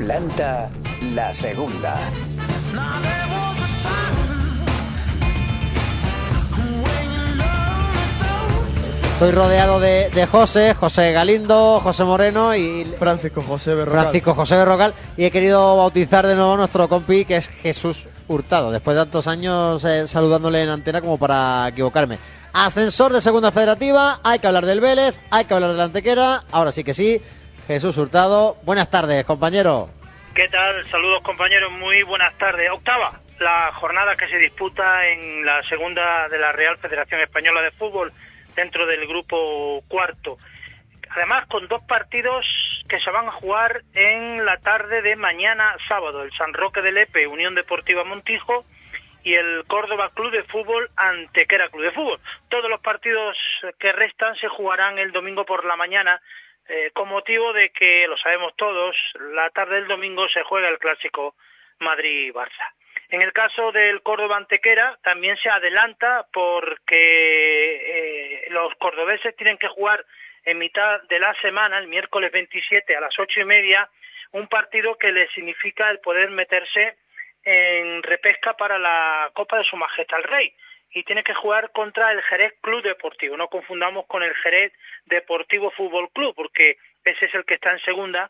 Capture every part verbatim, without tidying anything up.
Planta la segunda. Estoy rodeado de, de José, José Galindo, José Moreno y Francisco José Berrocal. Francisco José Berrocal, y he querido bautizar de nuevo a nuestro compi, que es Jesús Hurtado, después de tantos años eh, saludándole en antena como para equivocarme. Ascensor de Segunda Federativa, hay que hablar del Vélez, hay que hablar de la Antequera, ahora sí que sí. Jesús Hurtado, buenas tardes, compañero. ¿Qué tal? Saludos, compañeros, muy buenas tardes. Octava, la jornada que se disputa en la segunda de la Real Federación Española de Fútbol, dentro del grupo cuarto. Además, con dos partidos que se van a jugar en la tarde de mañana sábado, el San Roque de Lepe, Unión Deportiva Montijo, y el Córdoba Club de Fútbol, Antequera Club de Fútbol. Todos los partidos que restan se jugarán el domingo por la mañana, eh, con motivo de que, lo sabemos todos, la tarde del domingo se juega el clásico Madrid-Barça. En el caso del Córdoba Antequera también se adelanta porque eh, los cordobeses tienen que jugar en mitad de la semana, el miércoles veintisiete a las ocho y media, un partido que les significa el poder meterse en repesca para la Copa de Su Majestad el Rey, y tiene que jugar contra el Jerez Club Deportivo. No confundamos con el Jerez Deportivo Fútbol Club, porque ese es el que está en segunda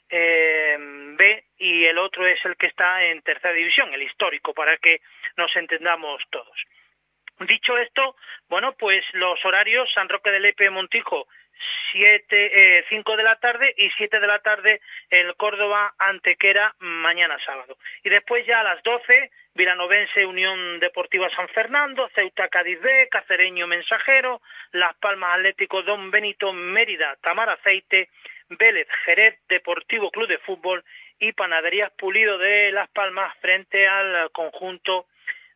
Eh, B, y el otro es el que está en tercera división, el histórico, para que nos entendamos todos. Dicho esto, bueno, pues los horarios: San Roque de Lepe, Montijo, siete, eh, cinco de la tarde, y siete de la tarde el Córdoba Antequera mañana sábado. Y después ya a las doce, Vilanovense Unión Deportiva San Fernando, Ceuta Cádiz B, Cacereño Mensajero, Las Palmas Atlético Don Benito Mérida Tamar Aceite, Vélez Jerez Deportivo Club de Fútbol y Panaderías Pulido de Las Palmas frente al conjunto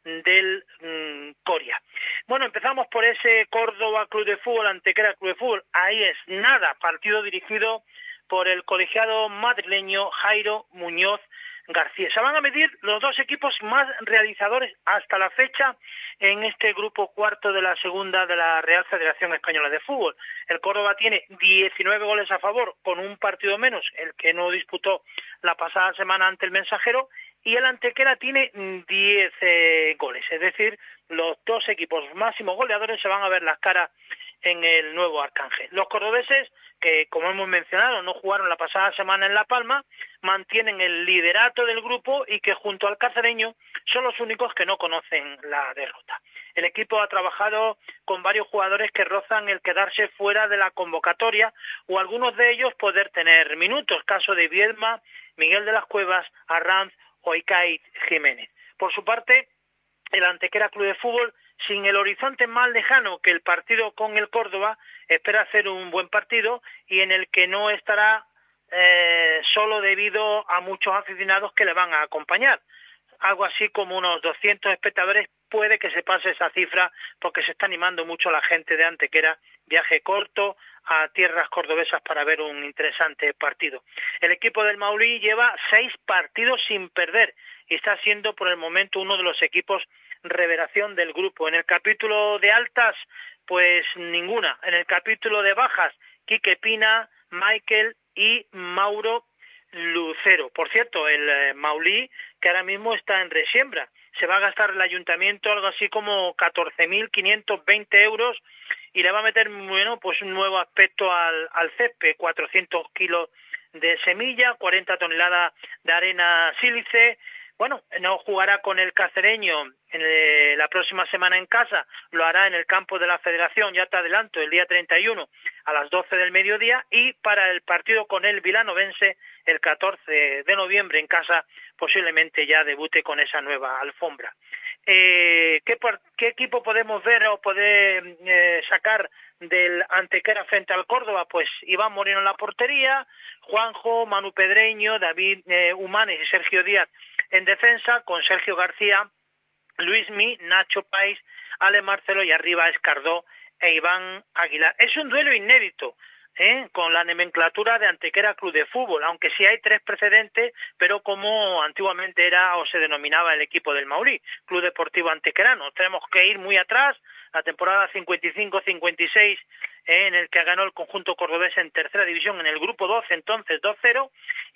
del mm, Coria. Bueno, empezamos por ese Córdoba Club de Fútbol, Antequera Club de Fútbol. Ahí es nada, partido dirigido por el colegiado madrileño Jairo Muñoz García. Se van a medir los dos equipos más realizadores hasta la fecha en este grupo cuarto de la segunda de la Real Federación Española de Fútbol. El Córdoba tiene diecinueve goles a favor, con un partido menos, el que no disputó la pasada semana ante el Mensajero, y el Antequera tiene diez eh, goles, es decir, los dos equipos máximos goleadores se van a ver las caras en el nuevo Arcángel. Los cordobeses, que como hemos mencionado no jugaron la pasada semana en La Palma, mantienen el liderato del grupo y que junto al cacereño son los únicos que no conocen la derrota. El equipo ha trabajado con varios jugadores que rozan el quedarse fuera de la convocatoria, o algunos de ellos poder tener minutos, caso de Viedma, Miguel de las Cuevas, Arranz o Icait Jiménez. Por su parte, el Antequera Club de Fútbol, sin el horizonte más lejano que el partido con el Córdoba, espera hacer un buen partido y en el que no estará eh, solo debido a muchos aficionados que le van a acompañar. Algo así como unos doscientos espectadores, puede que se pase esa cifra porque se está animando mucho la gente de Antequera, viaje corto a tierras cordobesas para ver un interesante partido. El equipo del Maulí lleva seis partidos sin perder y está siendo por el momento uno de los equipos revelación del grupo. En el capítulo de altas, pues ninguna. En el capítulo de bajas, Quique Pina, Michael y Mauro Lucero. Por cierto, el eh, Maulí, que ahora mismo está en resiembra, se va a gastar el ayuntamiento algo así como catorce mil quinientos veinte euros y le va a meter, bueno, pues un nuevo aspecto al, al césped, cuatrocientos kilos de semilla, cuarenta toneladas de arena sílice. Bueno, no jugará con el cacereño en el, la próxima semana en casa, lo hará en el campo de la Federación, ya te adelanto, el día treinta y uno a las doce del mediodía, y para el partido con el vilanovense el catorce de noviembre en casa, posiblemente ya debute con esa nueva alfombra. Eh, ¿qué, ¿Qué equipo podemos ver o poder eh, sacar del Antequera frente al Córdoba? Pues Iván Moreno en la portería, Juanjo, Manu Pedreño, David eh, Humanes y Sergio Díaz en defensa, con Sergio García, Luismi, Nacho Pais, Ale Marcelo y arriba Escardó e Iván Aguilar. Es un duelo inédito, ¿eh? Con la nomenclatura de Antequera Club de Fútbol, aunque sí hay tres precedentes, pero como antiguamente era o se denominaba el equipo del Maulí, Club Deportivo Antequerano. Tenemos que ir muy atrás, la temporada cincuenta y cinco cincuenta y seis, eh, en el que ganó el conjunto cordobés en tercera división en el grupo doce, entonces dos cero,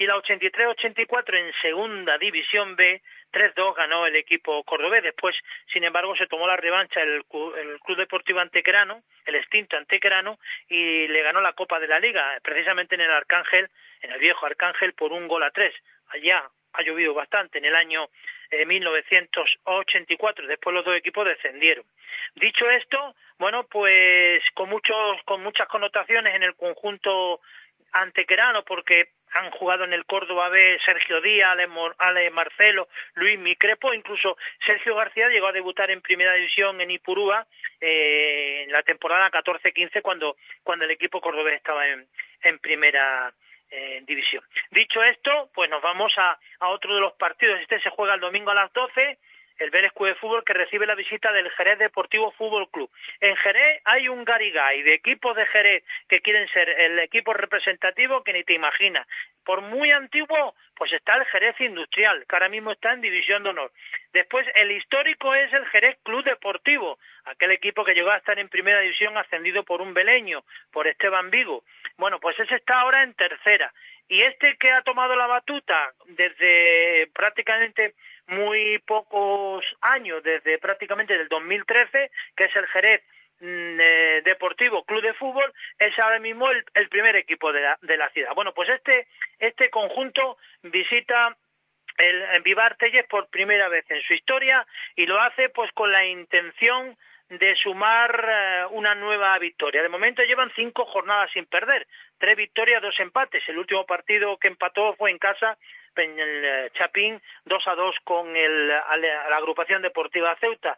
Y la ochenta y tres ochenta y cuatro en Segunda División B, tres dos ganó el equipo cordobés. Después, sin embargo, se tomó la revancha el, el Club Deportivo Antequerano, el extinto Antequerano, y le ganó la Copa de la Liga, precisamente en el Arcángel, en el viejo Arcángel, por un gol a tres. Allá ha llovido bastante en el año eh, mil novecientos ochenta y cuatro. Después los dos equipos descendieron. Dicho esto, bueno, pues con muchos, con muchas connotaciones en el conjunto antequerano, porque han jugado en el Córdoba B Sergio Díaz, Ale, Ale Marcelo, Luis Micrepo, incluso Sergio García llegó a debutar en Primera División en Ipurúa eh, en la temporada catorce quince cuando cuando el equipo cordobés estaba en, en Primera eh, División. Dicho esto, pues nos vamos a, a otro de los partidos. Este se juega el domingo a las doce. El Vélez Club de Fútbol, que recibe la visita del Jerez Deportivo Fútbol Club. En Jerez hay un garigay de equipos de Jerez que quieren ser el equipo representativo que ni te imaginas. Por muy antiguo, pues está el Jerez Industrial, que ahora mismo está en División de Honor. Después, el histórico es el Jerez Club Deportivo, aquel equipo que llegó a estar en Primera División ascendido por un beleño, por Esteban Vigo. Bueno, pues ese está ahora en Tercera. Y este que ha tomado la batuta desde prácticamente muy pocos años, desde prácticamente del dos mil trece, que es el Jerez eh, Deportivo Club de Fútbol, es ahora mismo el, el primer equipo de la, de la ciudad. Bueno, pues este este conjunto visita el, el Vivar Tellez por primera vez en su historia y lo hace pues con la intención de sumar eh, una nueva victoria. De momento llevan cinco jornadas sin perder, tres victorias, dos empates. El último partido que empató fue en casa en el Chapín, dos a dos con el, la agrupación deportiva Ceuta,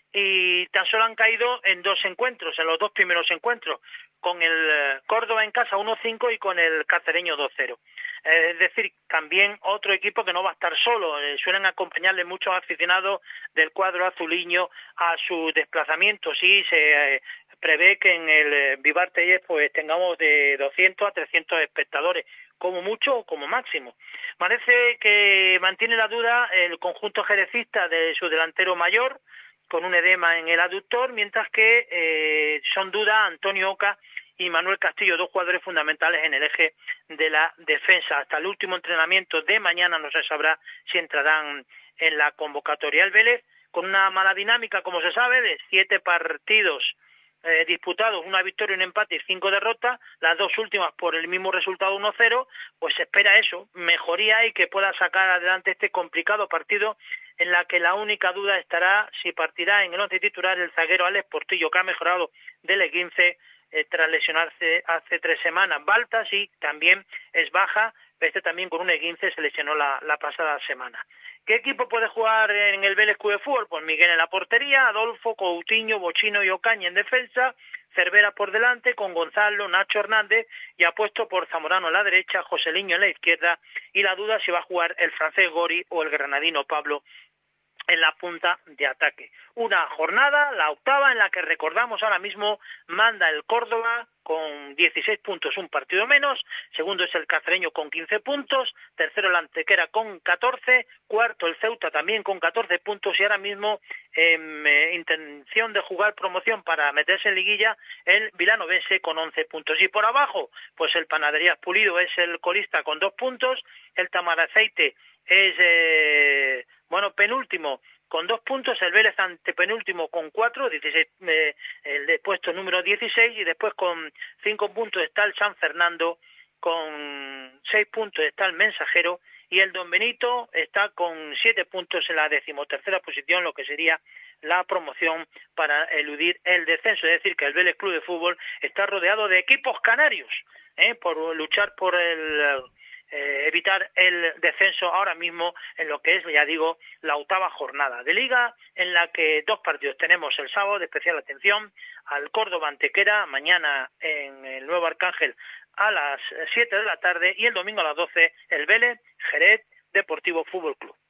y tan solo han caído en dos encuentros, en los dos primeros encuentros, con el Córdoba en casa uno cinco y con el Cacereño dos cero. Es decir, también otro equipo que no va a estar solo, eh, suelen acompañarle muchos aficionados del cuadro azuliño a su desplazamiento. Sí, se eh, prevé que en el eh, Vivar Tellez pues tengamos de doscientos a trescientos espectadores, como mucho o como máximo. Parece que mantiene la duda el conjunto jerecista de su delantero mayor, con un edema en el aductor, mientras que eh, son duda Antonio Oca y Manuel Castillo, dos jugadores fundamentales en el eje de la defensa. Hasta el último entrenamiento de mañana no se sabrá si entrarán en la convocatoria. El Vélez, con una mala dinámica, como se sabe, de siete partidos eh, disputados, una victoria, un empate y cinco derrotas, las dos últimas por el mismo resultado uno cero, pues se espera eso, mejoría y que pueda sacar adelante este complicado partido en la que la única duda estará si partirá en el once titular el zaguero Alex Portillo, que ha mejorado del esguince eh, tras lesionarse hace tres semanas. Baltas sí, también es baja, este también con un esguince se lesionó la, la pasada semana. ¿Qué equipo puede jugar en el Vélez Club de Fútbol? Pues Miguel en la portería, Adolfo, Coutinho, Bochino y Ocaña en defensa, Cervera por delante, con Gonzalo, Nacho Hernández, y apuesto por Zamorano a la derecha, Joseliño en la izquierda, y la duda si va a jugar el francés Gori o el granadino Pablo en la punta de ataque. Una jornada, la octava, en la que recordamos ahora mismo manda el Córdoba con dieciséis puntos, un partido menos, segundo es el Cacereño con quince puntos, tercero el Antequera con catorce, cuarto el Ceuta también con catorce puntos y ahora mismo en eh, intención de jugar promoción para meterse en liguilla el Vilanovense con once puntos. Y por abajo, pues el Panaderías Pulido es el colista con dos puntos, el Tamaraceite es eh, bueno penúltimo con dos puntos, el Vélez antepenúltimo con cuatro, dieciséis, eh, el de puesto número dieciséis, y después con cinco puntos está el San Fernando, con seis puntos está el Mensajero, y el Don Benito está con siete puntos en la decimotercera posición, lo que sería la promoción para eludir el descenso. Es decir, que el Vélez Club de Fútbol está rodeado de equipos canarios, ¿eh? por luchar por el... Eh, evitar el descenso ahora mismo en lo que es, ya digo, la octava jornada de Liga, en la que dos partidos tenemos el sábado de especial atención al Córdoba Antequera, mañana en el Nuevo Arcángel a las siete de la tarde, y el domingo a las doce el Vélez Jerez Deportivo Fútbol Club.